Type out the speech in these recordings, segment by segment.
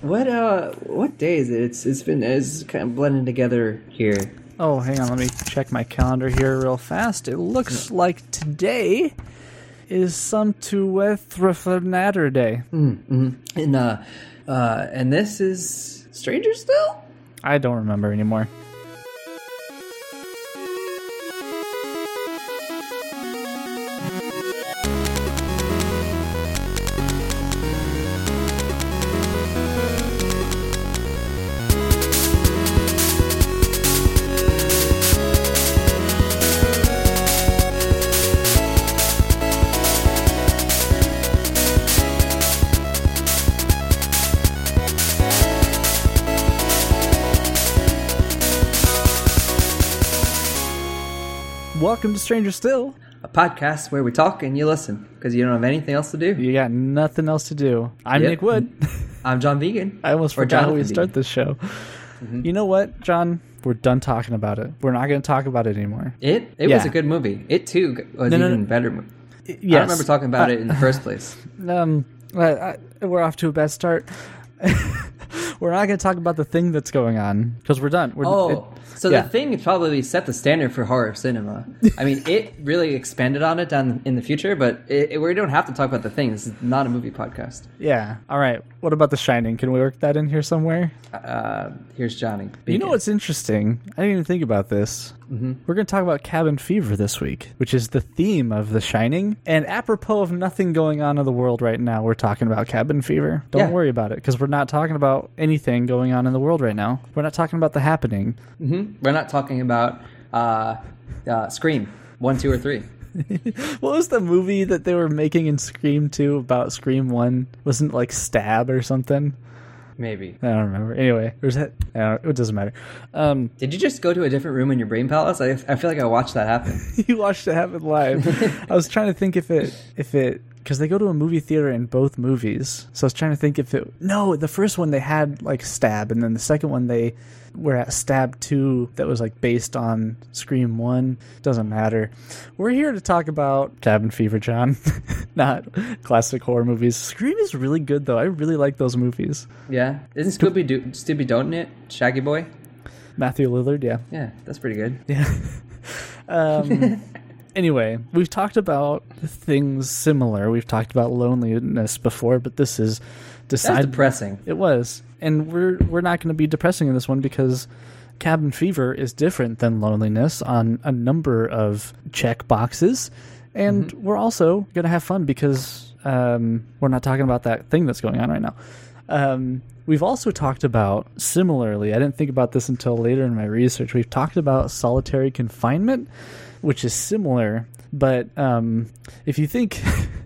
what day is it? It's kind of blending together here. Oh, hang on, let me check my calendar here real fast. It looks like today is some to Wethrathanatter Day. And this is Stranger Still? I don't remember anymore. Welcome to Stranger Still, a podcast where we talk and you listen because you don't have anything else to do. You got nothing else to do. I'm Nick Wood. I'm John Vegan. I almost forgot how we start this show. You know what, John? We're done talking about it. We're not going to talk about it anymore. It was a good movie. It too was even better movie. Yes. I don't remember talking about it in the first place. We're off to a bad start. We're not going to talk about the thing that's going on because we're done. The thing probably set the standard for horror cinema. I mean, it really expanded on it down in the future, but we don't have to talk about the thing. This is not a movie podcast. Yeah. All right. What about The Shining? Can we work that in here somewhere? Here's Johnny. You know what's interesting? I didn't even think about this. Mm-hmm. We're going to talk about cabin fever this week, which is the theme of The Shining. And apropos of nothing going on in the world right now, we're talking about cabin fever. Don't worry about it, because we're not talking about anything going on in the world right now. We're not talking about the happening. Mm-hmm. We're not talking about Scream 1, 2, or 3. What was the movie that they were making in Scream 2 about Scream 1? Wasn't it like Stab or something? Maybe. I don't remember. Anyway, it doesn't matter. Did you just go to a different room in your brain palace? I feel like I watched that happen. You watched it happen live. I was trying to think if it because they go to a movie theater in both movies. So I was trying to think the first one they had like Stab, and then the second one they were at Stab 2 that was like based on Scream 1. Doesn't matter. We're here to talk about cabin fever, John. Not classic horror movies. Scream is really good though. I really like those movies. Yeah. Isn't Scooby Don't it? Shaggy Boy? Matthew Lillard, yeah. Yeah, that's pretty good. Yeah. Anyway, we've talked about things similar. We've talked about loneliness before, but this is That's depressing. It was. And we're not going to be depressing in this one because cabin fever is different than loneliness on a number of check boxes. And we're also going to have fun because we're not talking about that thing that's going on right now. We've also talked about, similarly, I didn't think about this until later in my research, we've talked about solitary confinement, which is similar. But if you think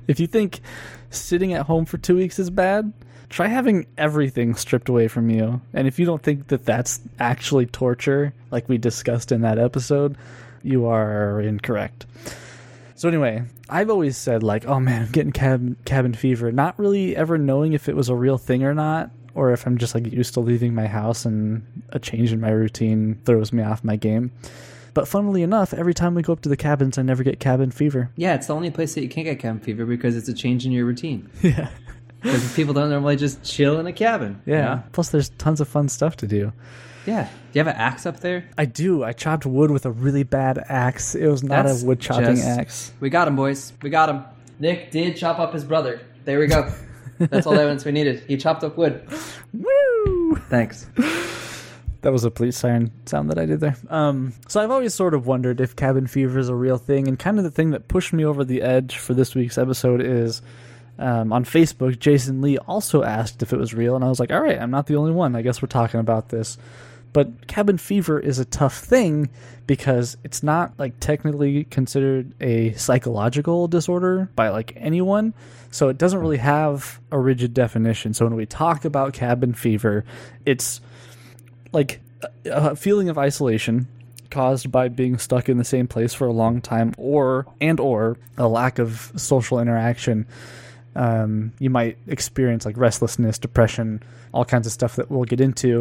sitting at home for 2 weeks is bad, try having everything stripped away from you. And if you don't think that that's actually torture, like we discussed in that episode, you are incorrect. So anyway, I've always said like, oh man, I'm getting cabin fever, not really ever knowing if it was a real thing or not, or if I'm just like used to leaving my house and a change in my routine throws me off my game. But funnily enough, every time we go up to the cabins, I never get cabin fever. Yeah, it's the only place that you can't get cabin fever because it's a change in your routine. Yeah. Because people don't normally just chill in a cabin. Yeah. You know? Plus, there's tons of fun stuff to do. Yeah. Do you have an axe up there? I do. I chopped wood with a really bad axe. It was not a wood chopping axe. We got him, boys. We got him. Nick did chop up his brother. There we go. That's all the evidence we needed. He chopped up wood. Woo! Thanks. That was a police siren sound that I did there. So I've always sort of wondered if cabin fever is a real thing, and kind of the thing that pushed me over the edge for this week's episode is on Facebook, Jason Lee also asked if it was real, and I was like, all right, I'm not the only one. I guess we're talking about this. But cabin fever is a tough thing because it's not like technically considered a psychological disorder by like anyone. So it doesn't really have a rigid definition. So when we talk about cabin fever, it's like a feeling of isolation caused by being stuck in the same place for a long time or a lack of social interaction. You might experience like restlessness, depression, all kinds of stuff that we'll get into.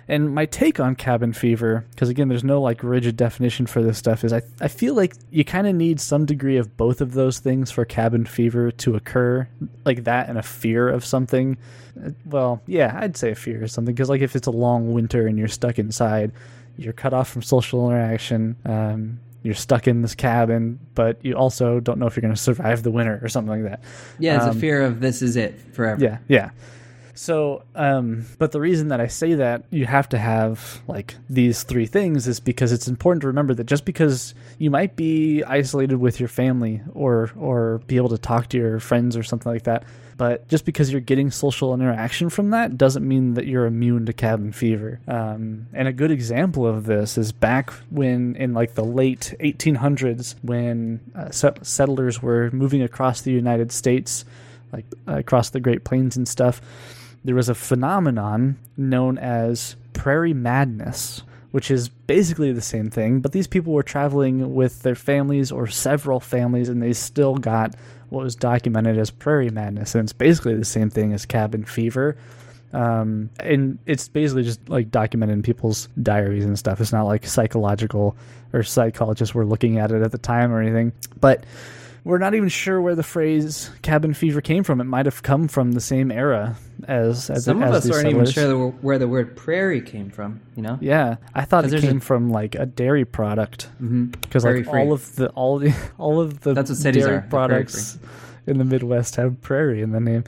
And my take on cabin fever, because again, there's no like rigid definition for this stuff, is I feel like you kind of need some degree of both of those things for cabin fever to occur, like that and a fear of something. Well, yeah, I'd say a fear of something, because like if it's a long winter and you're stuck inside, you're cut off from social interaction, you're stuck in this cabin, but you also don't know if you're going to survive the winter or something like that. Yeah, it's a fear of this is it forever. Yeah. So, but the reason that I say that you have to have like these three things is because it's important to remember that just because you might be isolated with your family or be able to talk to your friends or something like that, but just because you're getting social interaction from that doesn't mean that you're immune to cabin fever. And a good example of this is back when in like the late 1800s when settlers were moving across the United States, like across the Great Plains and stuff. There was a phenomenon known as prairie madness, which is basically the same thing, but these people were traveling with their families or several families, and they still got what was documented as prairie madness, and it's basically the same thing as cabin fever. And it's basically just like documented in people's diaries and stuff. It's not like psychological or psychologists were looking at it at the time or anything, but we're not even sure where the phrase cabin fever came from. It might have come from the same era as some of us aren't even settlers. sure where the word prairie came from. You know? Yeah, I thought it came from like a dairy product because like all of the that's what cities dairy are, products in the Midwest have prairie in the name.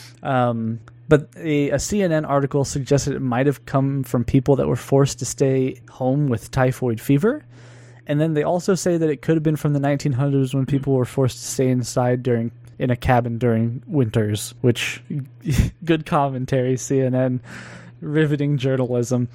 But a CNN article suggested it might have come from people that were forced to stay home with typhoid fever. And then they also say that it could have been from the 1900s when people were forced to stay inside in a cabin during winters, which, good commentary, CNN, riveting journalism.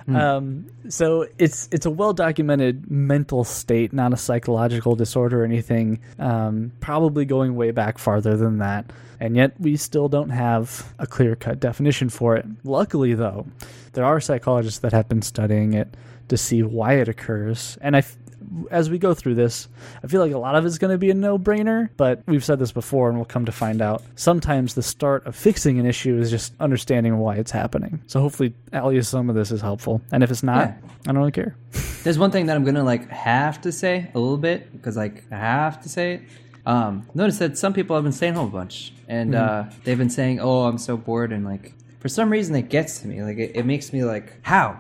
So it's a well-documented mental state, not a psychological disorder or anything, probably going way back farther than that. And yet we still don't have a clear-cut definition for it. Luckily, though, there are psychologists that have been studying it to see why it occurs. And as we go through this, I feel like a lot of it's going to be a no-brainer, but we've said this before and we'll come to find out. Sometimes the start of fixing an issue is just understanding why it's happening. So hopefully at least some of this is helpful. And if it's not, I don't really care. There's one thing that I'm going to have to say a little bit, because I have to say it. Notice that some people have been staying home a bunch, and they've been saying, "Oh, I'm so bored," and for some reason it gets to me. It makes me how,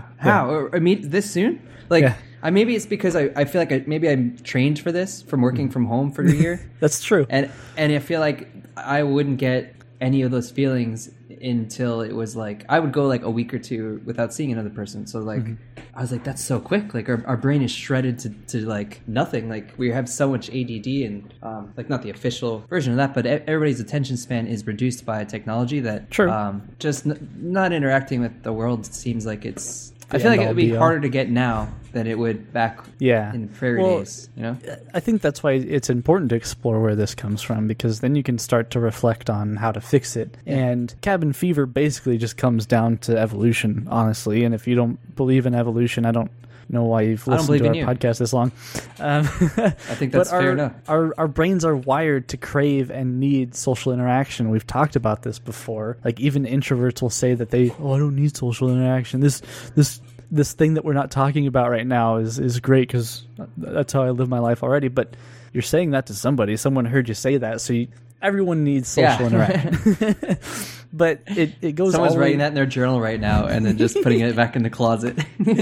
or I mean this soon, maybe it's because I feel like maybe I'm trained for this from working from home for a year. That's true, and I feel like I wouldn't get any of those feelings until it was I would go a week or two without seeing another person. So I was that's so quick. Our brain is shredded to nothing. We have so much ADD and not the official version of that, but everybody's attention span is reduced by technology that just not interacting with the world seems like it's. I feel like it would be harder to get now than it would back in the prairie days. You know, I think that's why it's important to explore where this comes from, because then you can start to reflect on how to fix it. Yeah. And cabin fever basically just comes down to evolution, honestly. And if you don't believe in evolution, I don't know why you've listened to our podcast this long. I think that's fair enough. Our brains are wired to crave and need social interaction. We've talked about this before. Even introverts will say that I don't need social interaction. This thing that we're not talking about right now is great because that's how I live my life already. But you're saying that to somebody. Someone heard you say that, so everyone needs social interaction. But it goes. Someone's writing that in their journal right now and then just putting it back in the closet.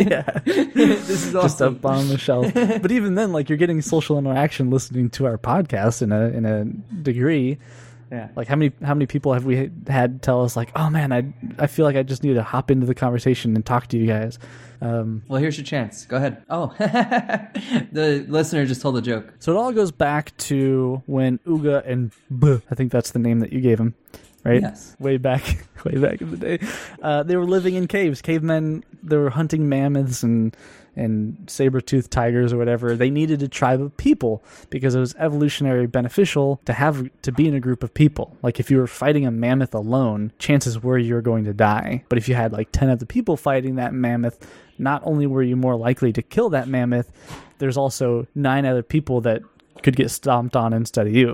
This is awesome. Just up on the shelf. But even then, you're getting social interaction listening to our podcast in a degree. Yeah. How many people have we had tell us oh man, I feel like I just need to hop into the conversation and talk to you guys. Well, here's your chance. Go ahead. Oh, the listener just told a joke. So it all goes back to when Uga and B, I think that's the name that you gave him, right? Yes. Way back in the day. They were living in caves. Cavemen, they were hunting mammoths and saber-toothed tigers or whatever. They needed a tribe of people because it was evolutionary beneficial to be in a group of people. If you were fighting a mammoth alone, chances were you were going to die. But if you had 10 other people fighting that mammoth, not only were you more likely to kill that mammoth, there's also 9 other people that could get stomped on instead of you.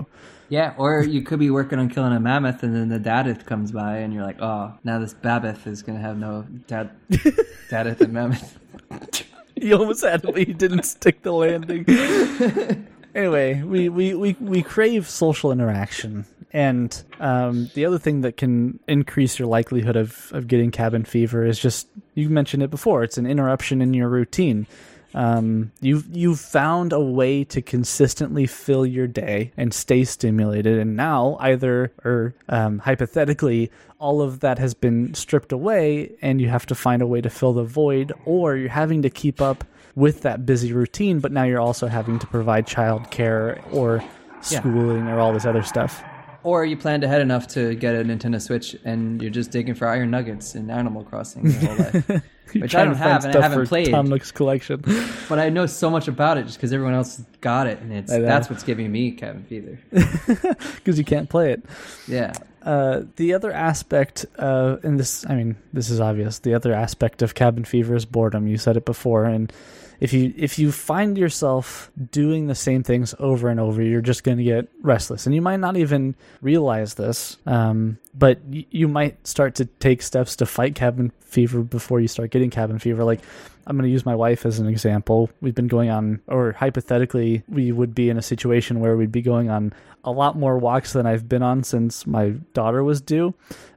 Yeah, or you could be working on killing a mammoth, and then the dadith comes by, and you're like, oh, now this babith is going to have no dadith and mammoth. You almost had it, but you didn't stick the landing. Anyway, we crave social interaction. And the other thing that can increase your likelihood of getting cabin fever is just, you mentioned it before, it's an interruption in your routine. You've found a way to consistently fill your day and stay stimulated, and now hypothetically, all of that has been stripped away, and you have to find a way to fill the void, or you're having to keep up with that busy routine, but now you're also having to provide childcare or schooling or all this other stuff. Or you planned ahead enough to get a Nintendo Switch, and you're just digging for iron nuggets in Animal Crossing your whole life. Which I don't have, and I haven't played. Tom Nook's collection. But I know so much about it just because everyone else got it, and that's what's giving me cabin fever. Because you can't play it. Yeah. The other aspect, and this is obvious, the other aspect of cabin fever is boredom. You said it before, and if you find yourself doing the same things over and over, you're just going to get restless. And you might not even realize this, but you might start to take steps to fight cabin fever before you start getting cabin fever. Like, I'm going to use my wife as an example. We've been going on, or hypothetically, we would be in a situation where we'd be going on a lot more walks than I've been on since my daughter was due.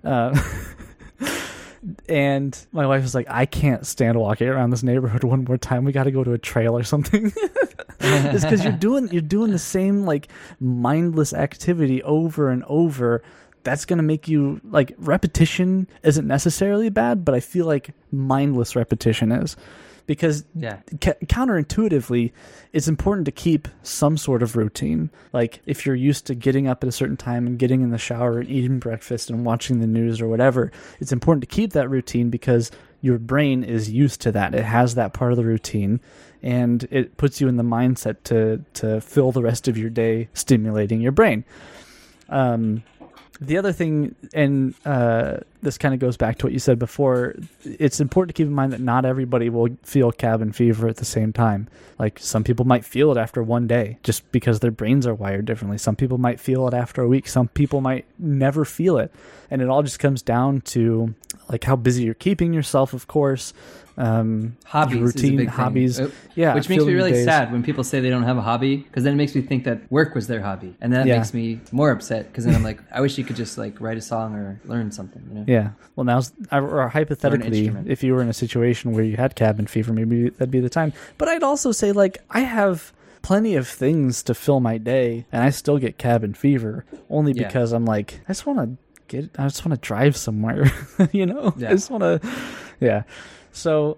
And my wife was like, I can't stand walking around this neighborhood one more time. We got to go to a trail or something. It's because you're doing the same like mindless activity over and over. That's going to make you, like, repetition isn't necessarily bad, but I feel like mindless repetition is. Because counterintuitively, it's important to keep some sort of routine. Like, if you're used to getting up at a certain time and getting in the shower and eating breakfast and watching the news or whatever, it's important to keep that routine because your brain is used to that. It has that part of the routine, and it puts you in the mindset to fill the rest of your day stimulating your brain. The other thing, and this kind of goes back to what you said before, it's important to keep in mind that not everybody will feel cabin fever at the same time. Like, some people might feel it after one day just because their brains are wired differently. Some people might feel it after a week. Some people might never feel it. And it all just comes down to, like, how busy you're keeping yourself, of course. Hobbies, routine, hobbies. Yeah, which makes me really sad when people say they don't have a hobby, because then it makes me think that work was their hobby, and that makes me more upset, because then I'm like, I wish you could just like write a song or learn something, you know? Yeah. Well, now, or hypothetically, if you were in a situation where you had cabin fever, maybe that'd be the time. But I'd also say, like, I have plenty of things to fill my day, and I still get cabin fever only because I'm like, I just want to drive somewhere, you know? Yeah. I just want to, So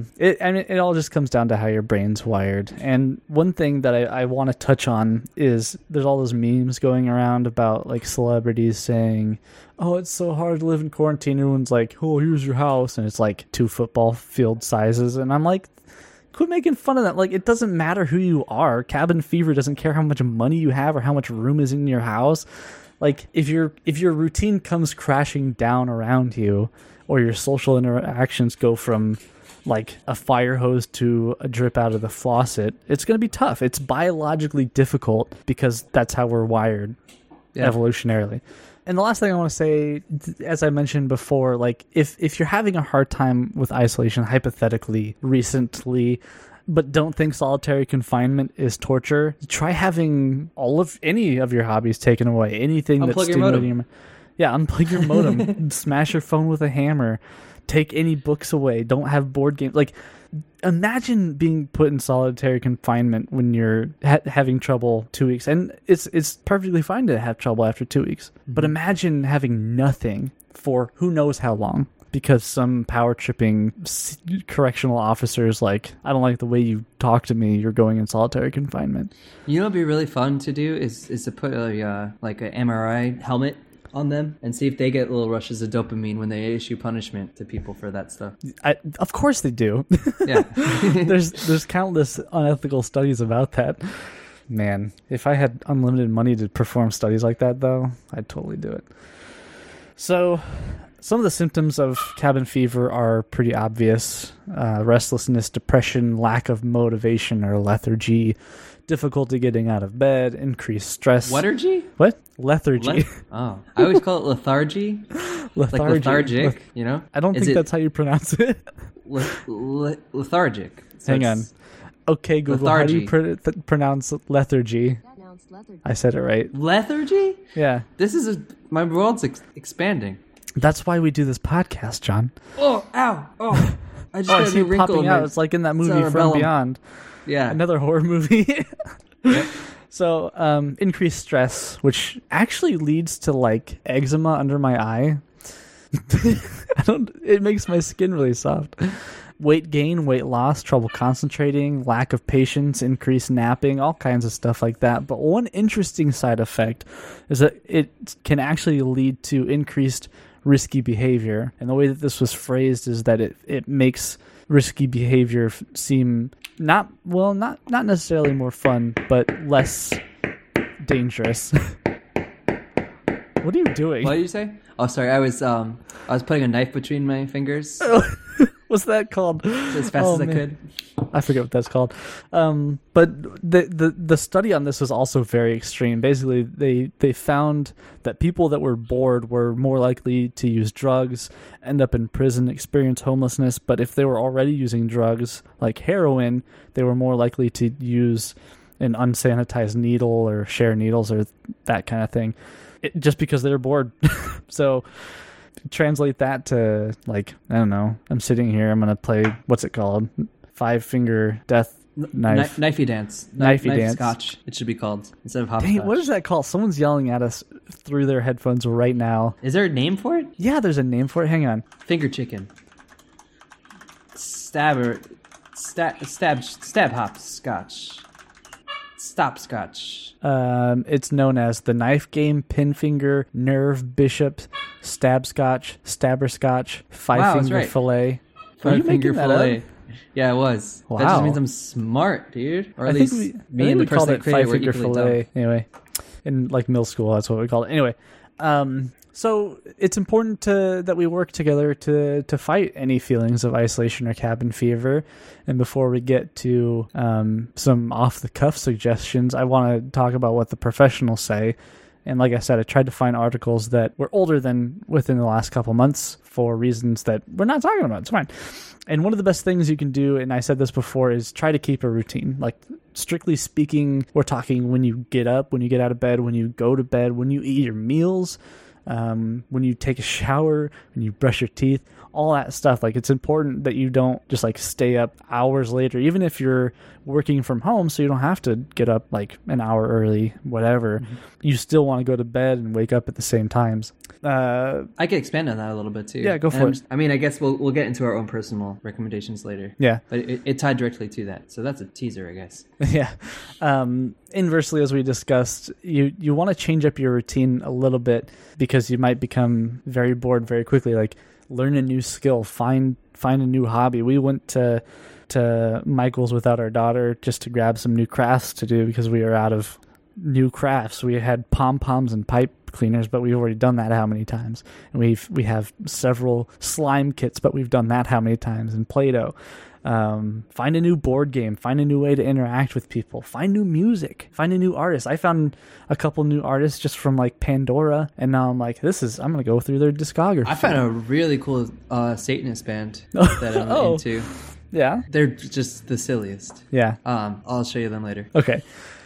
it all just comes down to how your brain's wired. And one thing that I want to touch on is there's all those memes going around about, like, celebrities saying, oh, it's so hard to live in quarantine. Everyone's like, oh, here's your house. And it's like 2 football field sizes. And I'm like, quit making fun of that. Like, it doesn't matter who you are. Cabin fever doesn't care how much money you have or how much room is in your house. Like, if your routine comes crashing down around you, or your social interactions go from, like, a fire hose to a drip out of the faucet, it's going to be tough. It's biologically difficult because that's how we're wired evolutionarily. And the last thing I want to say, as I mentioned before, like, if you're having a hard time with isolation, hypothetically, recently, but don't think solitary confinement is torture, try having any of your hobbies taken away. Anything that's stimulating your... Yeah, unplug your modem, smash your phone with a hammer, take any books away, don't have board games. Like, imagine being put in solitary confinement when you're having trouble 2 weeks. And it's perfectly fine to have trouble after 2 weeks. Mm-hmm. But imagine having nothing for who knows how long, because some power-tripping correctional officer's like, I don't like the way you talk to me, you're going in solitary confinement. You know what would be really fun to do is to put an MRI helmet on them and see if they get little rushes of dopamine when they issue punishment to people for that stuff. Of course they do. Yeah. There's countless unethical studies about that. Man, if I had unlimited money to perform studies like that, though, I'd totally do it. So, Some of the symptoms of cabin fever are pretty obvious. Restlessness, depression, lack of motivation or lethargy, difficulty getting out of bed, increased stress. Lethargy? What? Lethargy. Oh, I always call it lethargy. Like lethargic, you know? I don't think that's how you pronounce it. Lethargic. So Hang on. Okay, Google, lethargy. How do you pronounce lethargy? I said it right. Lethargy? Yeah. My world's expanding. That's why we do this podcast, John. Oh, ow. Oh, I just got a new wrinkle popping out. It's like in that movie From Beyond. Yeah. Another horror movie. Yep. So, increased stress, which actually leads to like eczema under my eye. It makes my skin really soft. Weight gain, weight loss, trouble concentrating, lack of patience, increased napping, all kinds of stuff like that. But one interesting side effect is that it can actually lead to increased risky behavior. And the way that this was phrased is that it makes risky behavior seem not necessarily more fun, but less dangerous. What are you doing? What did you say? Oh, sorry. I was putting a knife between my fingers. What's that called? As fast as I could. I forget what that's called. But the study on this was also very extreme. Basically, they found that people that were bored were more likely to use drugs, end up in prison, experience homelessness. But if they were already using drugs like heroin, they were more likely to use an unsanitized needle or share needles or that kind of thing, just because they were bored. So translate that to, like, I don't know, I'm sitting here, I'm going to play, what's it called? 5-finger death knife. Knifey dance. Knifey dance. Scotch, it should be called, instead of hopscotch. Dang, what is that called? Someone's yelling at us through their headphones right now. Is there a name for it? Yeah, there's a name for it. Hang on. Finger chicken. Stab hopscotch. Stopscotch. It's known as the knife game, pinfinger, nerve, bishop, stabscotch, stabberscotch, five-finger fillet. Five-finger fillet. Yeah, it was. Wow. That just means I'm smart, dude. Or at least me and the person that created were equally dumb. Anyway, in like middle school, that's what we called it. Anyway, so it's important that we work together to fight any feelings of isolation or cabin fever. And before we get to some off-the-cuff suggestions, I want to talk about what the professionals say. And like I said, I tried to find articles that were older than within the last couple months for reasons that we're not talking about. It's fine. And one of the best things you can do, and I said this before, is try to keep a routine. Like, strictly speaking, we're talking when you get up, when you get out of bed, when you go to bed, when you eat your meals, when you take a shower, when you brush your teeth, all that stuff. Like, it's important that you don't just like stay up hours later, even if you're working from home, so you don't have to get up like an hour early, whatever. Mm-hmm. You still want to go to bed and wake up at the same times. I could expand on that a little bit too. Yeah, go for it. I mean, I guess we'll get into our own personal recommendations later. Yeah. But it tied directly to that. So that's a teaser, I guess. Yeah. Inversely, as we discussed, you want to change up your routine a little bit because you might become very bored very quickly. Like, learn a new skill, find a new hobby. We went to Michael's without our daughter just to grab some new crafts to do because we were out of new crafts. We had pom-poms and pipe cleaners, but we've already done that how many times? And we have several slime kits, but we've done that how many times? And Play-Doh. Find a new board game, find a new way to interact with people, find new music, find a new artist. I found a couple new artists just from like Pandora, and now I'm like, I'm going to go through their discography. I found a really cool Satanist band that I'm into. Yeah? They're just the silliest. Yeah. I'll show you them later. Okay.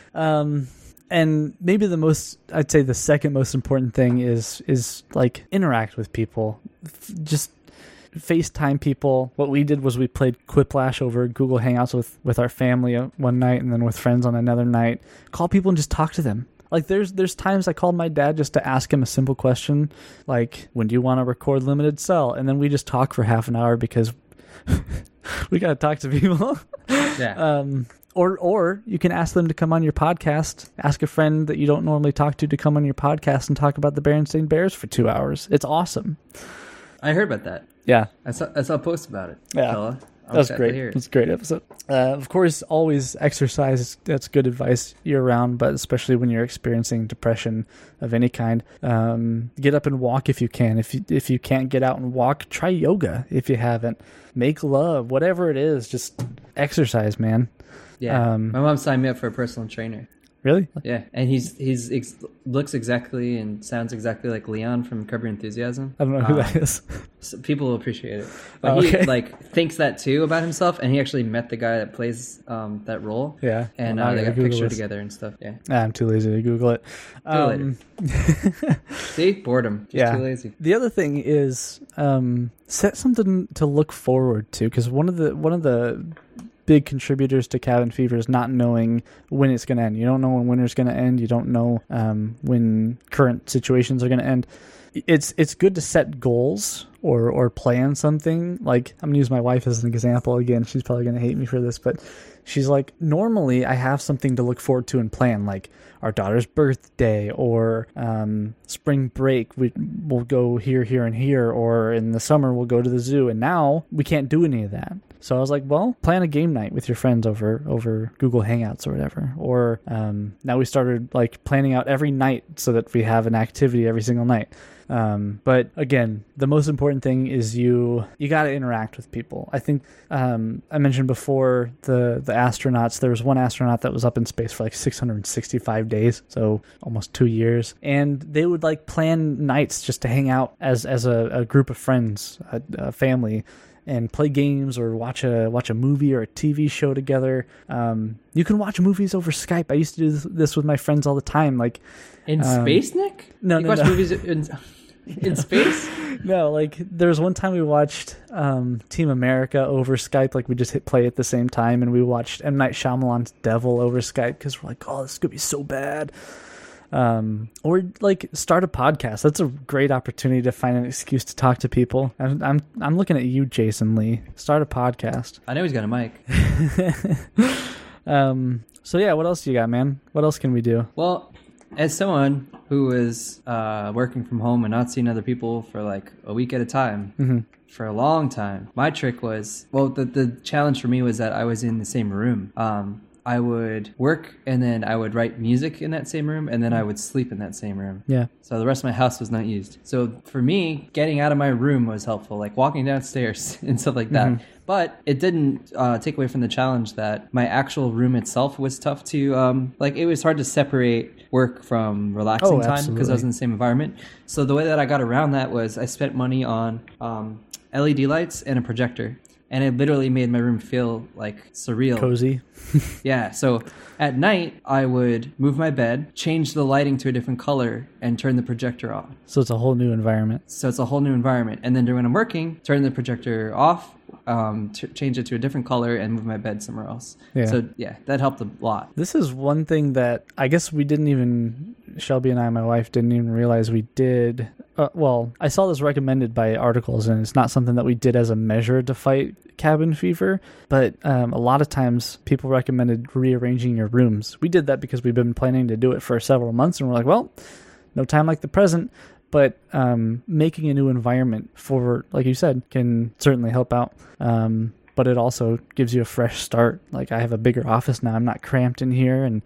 And maybe I'd say the second most important thing is like interact with people. Just FaceTime people. What we did was we played Quiplash over Google Hangouts with our family one night and then with friends on another night. Call people and just talk to them. Like there's times I called my dad just to ask him a simple question like, when do you want to record Limited Cell? And then we just talk for half an hour because we got to talk to people. Yeah. Or you can ask them to come on your podcast. Ask a friend that you don't normally talk to come on your podcast and talk about the Berenstain Bears for 2 hours. It's awesome. I heard about that. Yeah. I saw a post about it. Yeah. Fella. That's great. That's a great episode. Of course, always exercise. That's good advice year round, but especially when you're experiencing depression of any kind, get up and walk if you can. If you can't get out and walk, try yoga if you haven't. Make love, whatever it is, just exercise, man. Yeah, my mom signed me up for a personal trainer. Really? Yeah, and he's looks exactly and sounds exactly like Leon from Curb Your Enthusiasm. I don't know who that is. So people will appreciate it, but he thinks that too about himself, and he actually met the guy that plays that role. Yeah, and they got pictured together and stuff. Yeah, I'm too lazy to Google it. See, boredom. Just too lazy. The other thing is set something to look forward to, because one of the big contributors to cabin fever is not knowing when it's going to end. You don't know when winter's going to end. You don't know when current situations are going to end. It's good to set goals or plan something. Like, I'm going to use my wife as an example again. She's probably going to hate me for this, but she's like, normally I have something to look forward to and plan, like our daughter's birthday or spring break. We'll go here, and here, or in the summer we'll go to the zoo. And now we can't do any of that. So I was like, well, plan a game night with your friends over Google Hangouts or whatever. Or now we started like planning out every night so that we have an activity every single night. But again, the most important thing is you got to interact with people. I think I mentioned before the astronauts. There was one astronaut that was up in space for like 665 days, so almost 2 years. And they would like plan nights just to hang out as a group of friends, a family, and play games or watch a movie or a TV show together. You can watch movies over Skype. I used to do this with my friends all the time. Like in space, Nick? No, you watch movies in space? No, like there was one time we watched Team America over Skype. Like we just hit play at the same time, and we watched M. Night Shyamalan's Devil over Skype because we're like, oh, this could be so bad. Or like start a podcast. That's a great opportunity to find an excuse to talk to people. I'm looking at you, Jason Lee. Start a podcast. I know he's got a mic. So yeah, what else do you got, man? What else can we do? Well, as someone who is working from home and not seeing other people for like a week at a time for a long time, my trick was, the challenge for me was that I was in the same room. I would work and then I would write music in that same room and then I would sleep in that same room. Yeah. So the rest of my house was not used. So for me, getting out of my room was helpful, like walking downstairs and stuff like that. But it didn't take away from the challenge that my actual room itself was tough to, it was hard to separate work from relaxing time because I was in the same environment. So the way that I got around that was I spent money on LED lights and a projector. And it literally made my room feel like surreal. Cozy. Yeah. So at night, I would move my bed, change the lighting to a different color, and turn the projector off. So it's a whole new environment. And then when I'm working, turn the projector off, change it to a different color, and move my bed somewhere else. Yeah. So yeah, that helped a lot. This is one thing that I guess Shelby and I, my wife, didn't even realize we did. I saw this recommended by articles, and it's not something that we did as a measure to fight cabin fever, but a lot of times people recommended rearranging your rooms. We did that because we've been planning to do it for several months, and we're like, well, no time like the present. But making a new environment for, like you said, can certainly help out. But it also gives you a fresh start. Like I have a bigger office now. I'm not cramped in here, and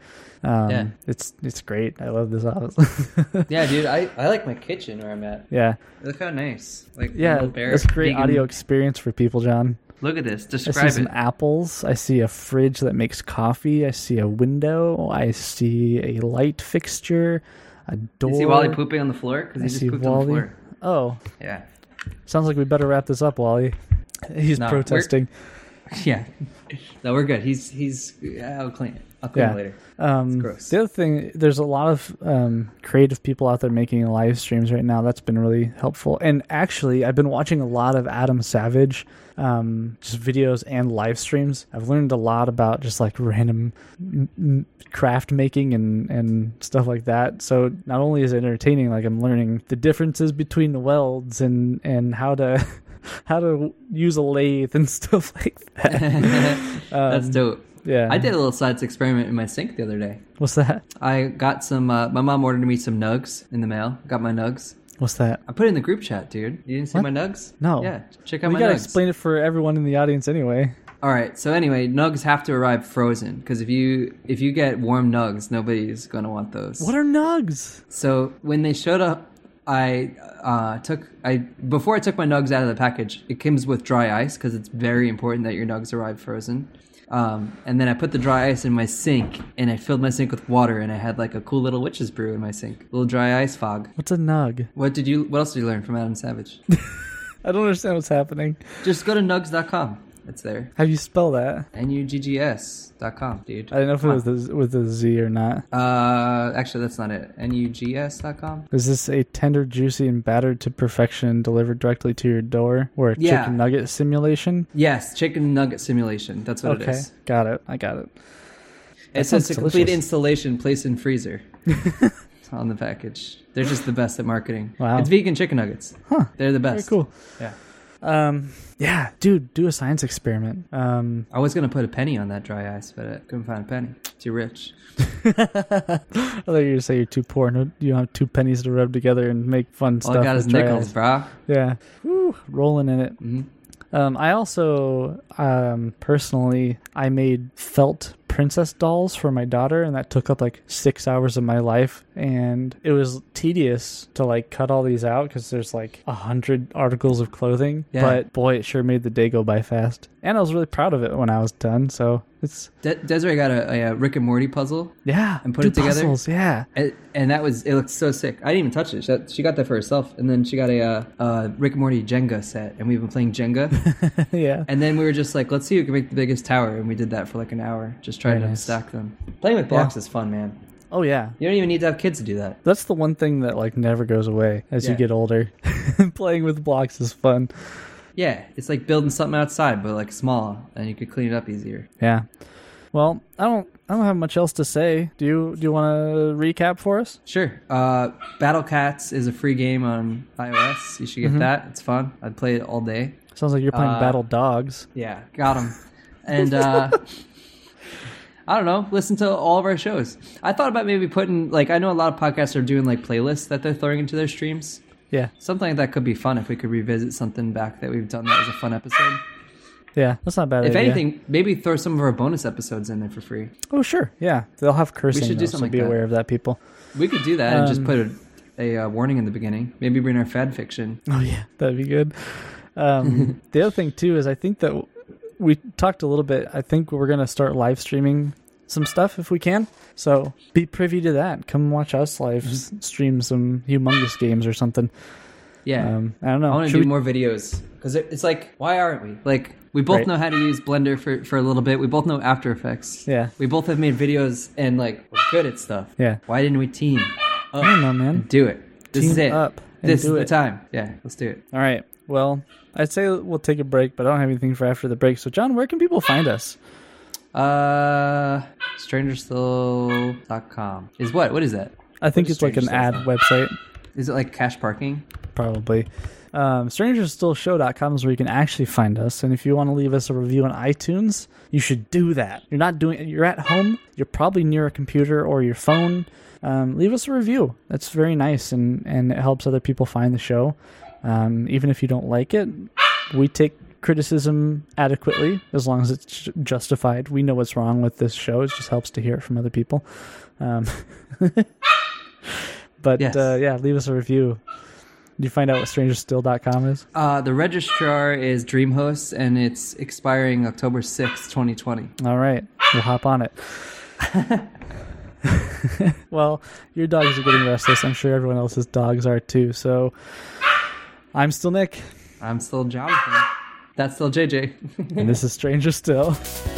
it's great. I love this office. Yeah, dude. I like my kitchen where I'm at. Yeah, it's kind of nice. Like it's a great audio experience for people, John. Look at this. Describe it. I see some apples. I see a fridge that makes coffee. I see a window. I see a light fixture. A door. You see Wally pooping on the floor? Because he just pooped on the floor. Oh. Yeah. Sounds like we better wrap this up, Wally. He's protesting. Yeah. No, we're good. I'll clean it. I'll clean it later. It's gross. The other thing, there's a lot of creative people out there making live streams right now. That's been really helpful. And actually, I've been watching a lot of Adam Savage, just videos and live streams. I've learned a lot about just like random craft making and stuff like that. So not only is it entertaining, like I'm learning the differences between the welds and how to use a lathe and stuff like that. That's dope. Yeah. I did a little science experiment in my sink the other day. What's that? I got some, my mom ordered me some nugs in the mail. Got my nugs. What's that? I put it in the group chat, dude. You didn't see my nugs? No. Yeah, check out We my gotta nugs. explain it for everyone in the audience anyway. All right. So anyway, nugs have to arrive frozen because if you get warm nugs, nobody's gonna want those. What are nugs? So when they showed up, before I took my nugs out of the package, it comes with dry ice because it's very important that your nugs arrive frozen. And then I put the dry ice in my sink, and I filled my sink with water, and I had like a cool little witch's brew in my sink, a little dry ice fog. What's a nug? What else did you learn from Adam Savage? I don't understand what's happening. Just go to nugs.com. It's there. How do you spell that? NUGGS.com, dude. I don't know if it was with a Z or not. Actually, that's not it. NUGS.com. Is this a tender, juicy, and battered to perfection delivered directly to your door? Or a chicken nugget simulation? Yes, chicken nugget simulation. That's what it is. Got it. I got it. It says a complete installation, place in freezer on the package. They're just the best at marketing. Wow. It's vegan chicken nuggets. Huh. They're the best. Very cool. Yeah. Yeah, dude, do a science experiment. I was going to put a penny on that dry ice, but I couldn't find a penny. Too rich. I thought you were going to say you're too poor. No, you don't have 2 pennies to rub together and make fun stuff. All I got with is dry nickels, ice. brah. Yeah. Woo, rolling in it. Mm-hmm. I also, personally, I made felt princess dolls for my daughter, and that took up like 6 hours of my life, and it was tedious to like cut all these out because there's like 100 articles of clothing. Yeah. But boy, it sure made the day go by fast, and I was really proud of it when I was done. So it's Desiree got a Rick and Morty puzzle. Yeah, and put it together. Puzzles, yeah, and it looked so sick. I didn't even touch it. She got that for herself, and then she got a Rick and Morty Jenga set, and we've been playing Jenga. Yeah, and then we were just like, let's see who can make the biggest tower, and we did that for like an hour, just trying to stack them. Playing with blocks is fun, man. Oh yeah, you don't even need to have kids to do that. That's the one thing that like never goes away as you get older. Playing with blocks is fun. Yeah, it's like building something outside, but like small, and you could clean it up easier. Yeah. Well, I don't have much else to say. Do you want to recap for us? Sure. Battle Cats is a free game on iOS. You should get that. It's fun. I'd play it all day. Sounds like you're playing Battle Dogs. Yeah, got them. And I don't know, listen to all of our shows. I thought about maybe putting, like, I know a lot of podcasts are doing like playlists that they're throwing into their streams. Yeah. Something like that could be fun if we could revisit something back that we've done that was a fun episode. Yeah, that's not a bad. If idea. anything, maybe throw some of our bonus episodes in there for free. Oh, sure. Yeah. They'll have cursing. We should do so something be like that. aware of that, people. We could do that and just put a warning in the beginning. Maybe bring our fan fiction. Oh, yeah. That'd be good. The other thing, too, is I think that we talked a little bit. I think we're going to start live streaming some stuff if we can. So be privy to that. Come watch us live stream some humongous games or something. Yeah. I don't know. I want to do more videos. Because it's like, why aren't we? Like, we both know how to use Blender for a little bit. We both know After Effects. Yeah. We both have made videos and, like, we're good at stuff. Yeah. Why didn't we team up? I don't know, man. And do it. This is it. Up and this is do the it. time. Yeah, let's do it. All right. Well, I'd say we'll take a break, but I don't have anything for after the break. So, John, where can people find us? Strangerstill.com. Is what? What is that? I think it's like an ad website. Is it like cash parking? Probably. StrangersStillShow.com is where you can actually find us. And if you want to leave us a review on iTunes, you should do that. You're at home. You're probably near a computer or your phone. Leave us a review. That's very nice, and it helps other people find the show. Even if you don't like it, we take criticism adequately as long as it's justified. We know what's wrong with this show. It just helps to hear it from other people. But yes. Leave us a review. Did you find out what StrangerStill.com is? The registrar is DreamHost, and it's expiring October 6th, 2020. All right. We'll hop on it. Well, your dogs are getting restless. I'm sure everyone else's dogs are too. So I'm still Nick. I'm still Jonathan. That's still JJ. And this is Stranger Still.